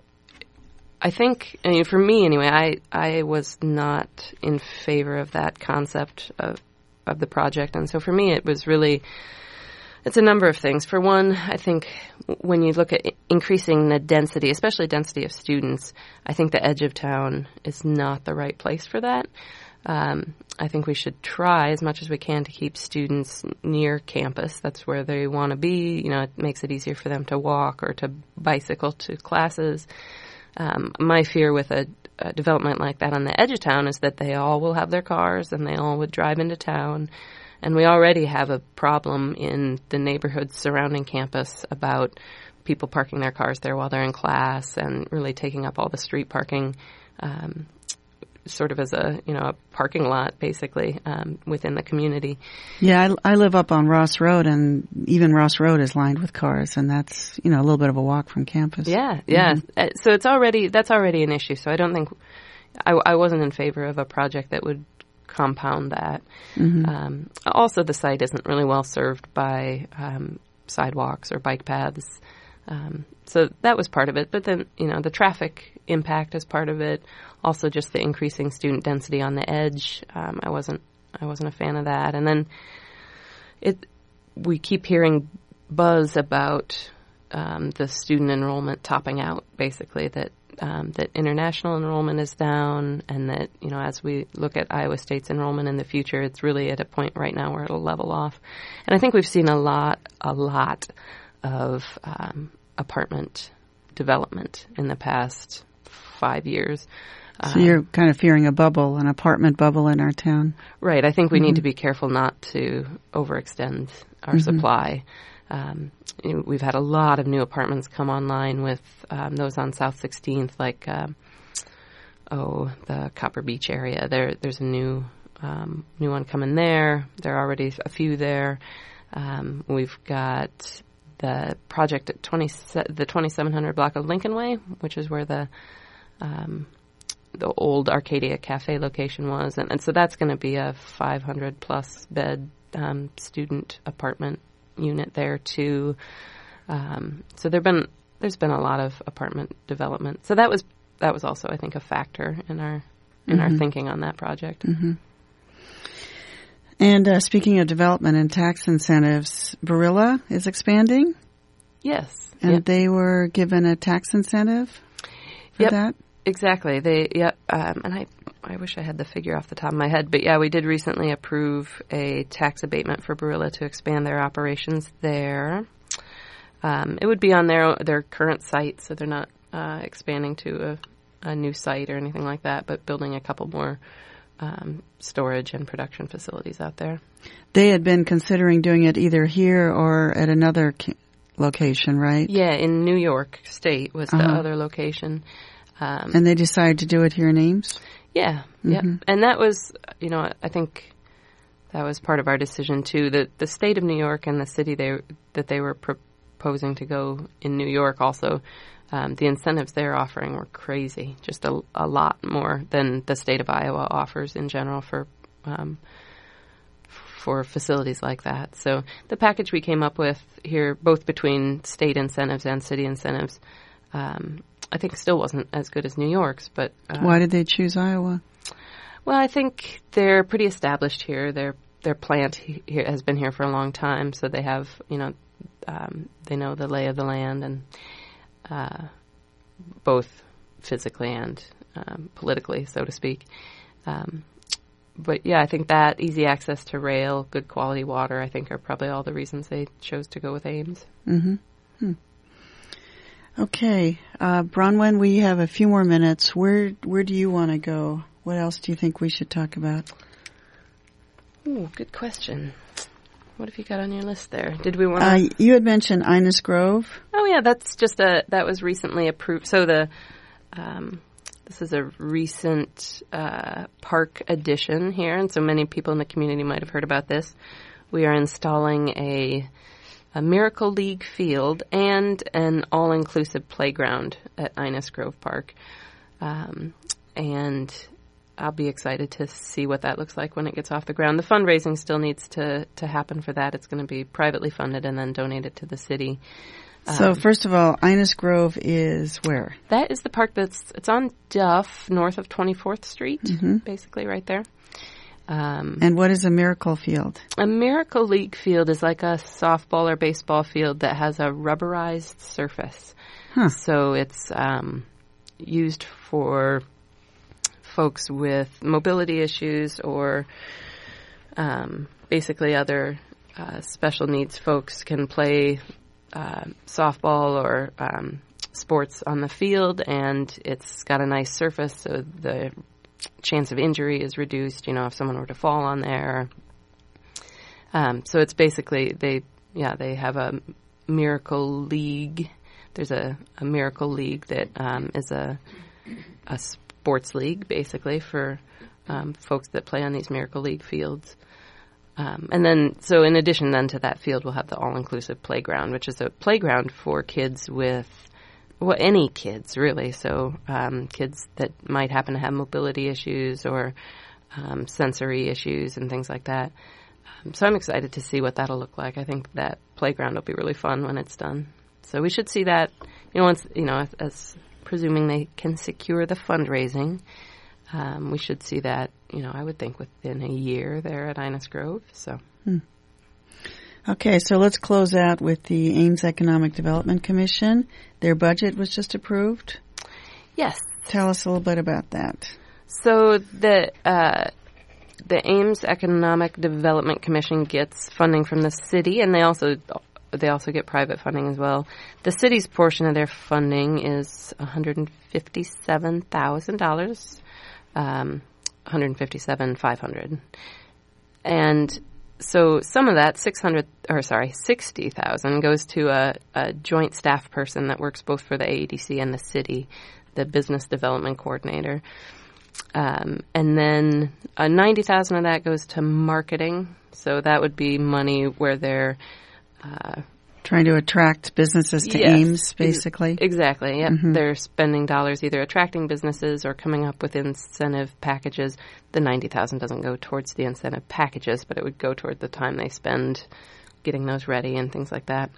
I think, I mean, for me anyway, I, I was not in favor of that concept of, of the project, and so for me it was really, it's a number of things. For one, I think when you look at increasing the density, especially density of students, I think the edge of town is not the right place for that. Um, I think we should try as much as we can to keep students near campus. That's where they want to be. You know, it makes it easier for them to walk or to bicycle to classes. Um, my fear with a, a development like that on the edge of town is that they all will have their cars and they all would drive into town. And we already have a problem in the neighborhoods surrounding campus about people parking their cars there while they're in class and really taking up all the street parking, um, sort of as a, you know, a parking lot, basically, um, within the community. Yeah, I, I live up on Ross Road, and even Ross Road is lined with cars, and that's, you know, a little bit of a walk from campus. Yeah, yeah. Mm-hmm. Uh, so it's already, that's already an issue. So I don't think, I, I wasn't in favor of a project that would compound that. Mm-hmm. Um, also, the site isn't really well served by um, sidewalks or bike paths. Um, so that was part of it. But then, you know, the traffic impact is part of it. Also, just the increasing student density on the edge. Um, I wasn't, I wasn't a fan of that. And then it, we keep hearing buzz about um, the student enrollment topping out, basically, that Um, that international enrollment is down, and that, you know, as we look at Iowa State's enrollment in the future, it's really at a point right now where it'll level off. And I think we've seen a lot, a lot of um, apartment development in the past five years. So um, you're kind of fearing a bubble, an apartment bubble in our town? Right. I think we mm-hmm. need to be careful not to overextend our mm-hmm. supply. Um, you know, we've had a lot of new apartments come online with um, those on South sixteenth, like, uh, oh, the Copper Beach area. There, there's a new um, new one coming there. There are already a few there. Um, we've got the project at twenty, the twenty-seven hundred block of Lincoln Way, which is where the um, the old Arcadia Cafe location was, and, and so that's going to be a five hundred plus bed um, student apartment unit there too. Um, so there've been there's been a lot of apartment development. So that was that was also, I think, a factor in our in mm-hmm. our thinking on that project. Mm-hmm. And uh, speaking of development and tax incentives, Barilla is expanding. Yes, and yep. they were given a tax incentive for yep. that. Exactly. They yep. Um, and I I wish I had the figure off the top of my head, but yeah, we did recently approve a tax abatement for Barilla to expand their operations there. Um, it would be on their their current site, so they're not uh, expanding to a, a new site or anything like that, but building a couple more um, storage and production facilities out there. They had been considering doing it either here or at another ca- location, right? Yeah, in New York State was uh-huh. the other location. Um, and they decided to do it here in Ames? Yeah, mm-hmm. yeah. And that was, you know, I think that was part of our decision, too. The, the state of New York and the city they, that they were proposing to go in New York also, um, the incentives they're offering were crazy, just a, a lot more than the state of Iowa offers in general for um, for facilities like that. So the package we came up with here, both between state incentives and city incentives, um, I think still wasn't as good as New York's. But uh, why did they choose Iowa? Well, I think they're pretty established here. Their their plant he- here has been here for a long time, so they have, you know, um, they know the lay of the land, and uh, both physically and um, politically, so to speak. Um, but yeah, I think that easy access to rail, good quality water, I think are probably all the reasons they chose to go with Ames. Mm-hmm. Hmm. Okay, uh, Bronwyn, we have a few more minutes. Where where do you want to go? What else do you think we should talk about? Ooh, good question. What have you got on your list there? Did we want to? Uh, you had mentioned Innis Grove. Oh yeah, that's just a that was recently approved. So the um, this is a recent uh, park addition here, and so many people in the community might have heard about this. We are installing a a Miracle League field and an all-inclusive playground at Innis Grove Park, um, and I'll be excited to see what that looks like when it gets off the ground. The fundraising still needs to, to happen for that. It's going to be privately funded and then donated to the city. So Um, first of all, Innis Grove is where? that is the park that's it's on Duff, north of twenty-fourth Street, Mm-hmm. basically right there. Um, And what is a Miracle Field? a Miracle League field is like a softball or baseball field that has a rubberized surface. Huh. So it's um, used for folks with mobility issues or um, basically other uh, special needs folks can play uh, softball or um, sports on the field, and it's got a nice surface, so the chance of injury is reduced, you know, if someone were to fall on there. Um, so it's basically, they, yeah, they have a Miracle League. There's a, a Miracle League that um, is a, a sports league, basically, for um, folks that play on these Miracle League fields. Um, and then, so in addition then to that field, we'll have the all-inclusive playground, which is a playground for kids with, well, any kids, really. So um, kids that might happen to have mobility issues or um, sensory issues and things like that. Um, so I'm excited to see what that'll look like. I think that playground will be really fun when it's done. So we should see that, you know, once, you know, as, as presuming they can secure the fundraising, um, we should see that, you know, I would think within a year there at Innis Grove. So. Hmm. Okay, so let's close out with the Ames Economic Development Commission. Their budget was just approved. Yes. Tell us a little bit about that. So the uh, the Ames Economic Development Commission gets funding from the city, and they also they also get private funding as well. The city's portion of their funding is one hundred fifty-seven thousand dollars, um, one hundred fifty-seven thousand five hundred dollars, and so some of that, six hundred, or sorry, sixty thousand goes to a, a joint staff person that works both for the A E D C and the city, the business development coordinator. Um, and then uh, ninety thousand of that goes to marketing. So that would be money where they're uh, trying to attract businesses to yes, Ames, basically. Ex- exactly. Yep. Mm-hmm. They're spending dollars either attracting businesses or coming up with incentive packages. The ninety thousand doesn't go towards the incentive packages, but it would go toward the time they spend getting those ready and things like that.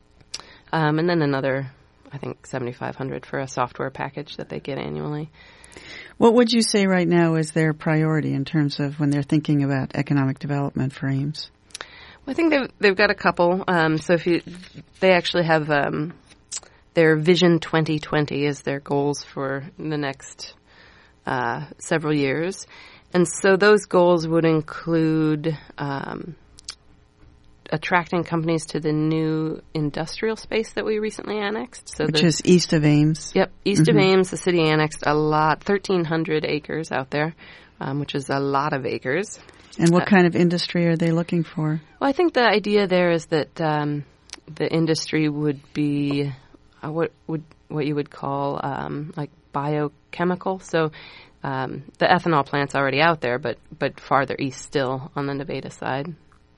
Um, and then another, I think, seventy-five hundred dollars for a software package that they get annually. What would you say right now is their priority in terms of when they're thinking about economic development for Ames? Well, I think they've they've got a couple. Um, so if you, they actually have um, their Vision twenty twenty is their goals for the next uh, several years, and so those goals would include um, attracting companies to the new industrial space that we recently annexed. So Which the, is east of Ames. Yep, east Mm-hmm. of Ames, the city annexed a lot, thirteen hundred acres out there, um, which is a lot of acres. And what Uh, kind of industry are they looking for? Well, I think the idea there is that um, the industry would be uh, what would what you would call um, like biochemical. So um, the ethanol plant's already out there, but but farther east still on the Nevada side.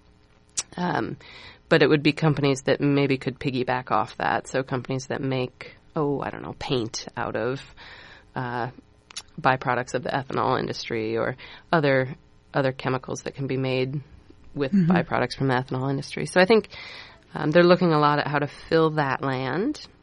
Um, but it would be companies that maybe could piggyback off that. So companies that make, oh, I don't know, paint out of uh, byproducts of the ethanol industry or other other chemicals that can be made with Mm-hmm. byproducts from the ethanol industry. So I think um, they're looking a lot at how to fill that land.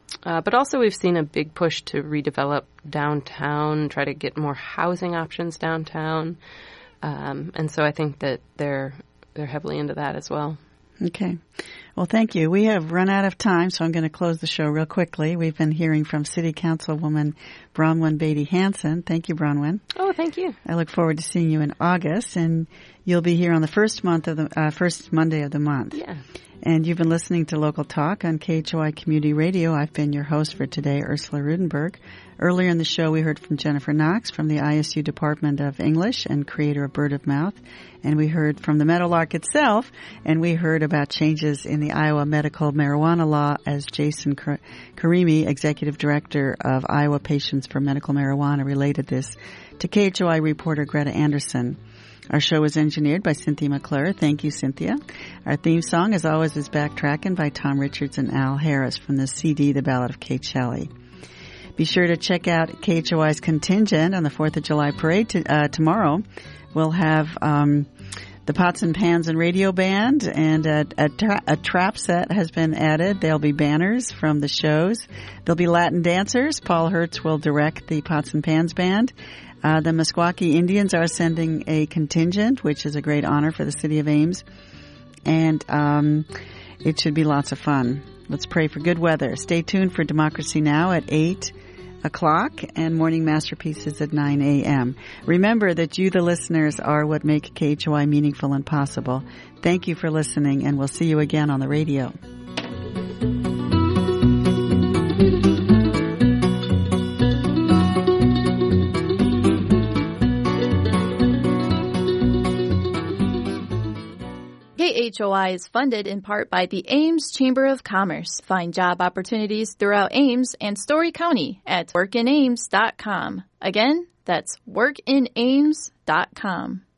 Uh, but also we've seen a big push to redevelop downtown, try to get more housing options downtown. Um, and so I think that they're they're heavily into that as well. Okay. Well, thank you. We have run out of time, so I'm going to close the show real quickly. We've been hearing from City Councilwoman Bronwyn Beatty Hansen. Thank you, Bronwyn. Oh, thank you. I look forward to seeing you in August, and you'll be here on the first month of the uh, first Monday of the month. Yeah. And you've been listening to Local Talk on K H O I Community Radio. I've been your host for today, Ursula Rudenberg. Earlier in the show, we heard from Jennifer Knox from the I S U Department of English and creator of Bird of Mouth. And we heard from the Meadowlark itself, and we heard about changes in the Iowa medical marijuana law as Jason Karimi, Executive Director of Iowa Patients for Medical Marijuana, related this to K H O I reporter Greta Anderson. Our show is engineered by Cynthia McClure. Thank you, Cynthia. Our theme song, as always, is Backtrackin' by Tom Richards and Al Harris from the C D, The Ballad of Kate Shelley. Be sure to check out K H O I's contingent on the fourth of July parade to, uh, tomorrow. We'll have um, the Pots and Pans and Radio Band, and a, a, tra- a trap set has been added. There'll be banners from the shows. There'll be Latin dancers. Paul Hertz will direct the Pots and Pans Band. Uh, the Meskwaki Indians are sending a contingent, which is a great honor for the city of Ames. And um, it should be lots of fun. Let's pray for good weather. Stay tuned for Democracy Now! At eight o'clock and Morning Masterpieces at nine a.m. Remember that you, the listeners, are what make K H O I meaningful and possible. Thank you for listening, and we'll see you again on the radio. K H O I is funded in part by the Ames Chamber of Commerce. Find job opportunities throughout Ames and Story County at work in ames dot com. Again, that's work in ames dot com.